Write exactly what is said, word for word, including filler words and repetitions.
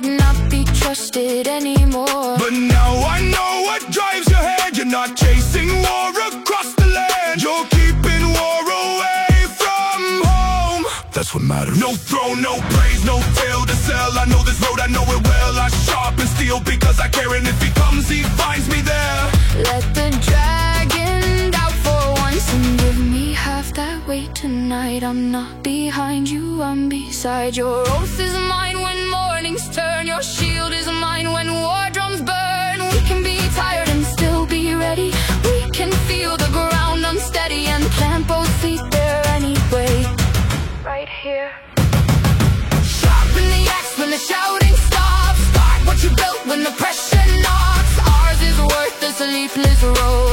could not be trusted anymore. But now I know what drives your head. You're not chasing war across the land, you're keeping war away from home. That's what matters. No throne, no praise, no tale to sell. I know this road, I know it well. I sharpen steel because I care, and if he comes, he finds me there. Let the dragon out for once and give me half that weight tonight. I'm not behind you, I'm beside. Your oath is mine when mornings turn. Your shield is mine when war drums burn. We can be tired and still be ready. We can feel the ground unsteady and plant both feet there anyway. Right here. Sharpen the axe when the shouting stops. Start what you built when the pressure knocks. Ours is worth the sleepless road.